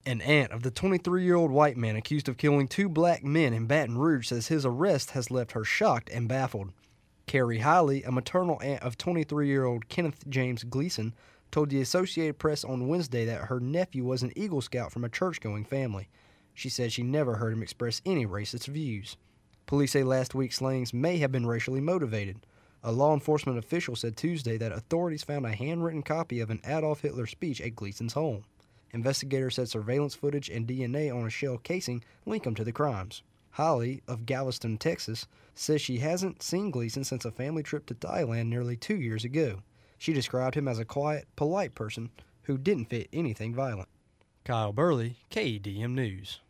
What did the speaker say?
An aunt of the 23-year-old white man accused of killing 2 black men in Baton Rouge says his arrest has left her shocked and baffled. Carrie Hiley, a maternal aunt of 23-year-old Kenneth James Gleason, told the Associated Press on Wednesday that her nephew was an Eagle Scout from a church-going family. She said she never heard him express any racist views. Police say last week's slayings may have been racially motivated. A law enforcement official said Tuesday that authorities found a handwritten copy of an Adolf Hitler speech at Gleason's home. Investigators said surveillance footage and DNA on a shell casing link him to the crimes. Holly, of Galveston, Texas, says she hasn't seen Gleason since a family trip to Thailand nearly 2 years ago. She described him as a quiet, polite person who didn't fit anything violent. Kyle Burley, KEDM News.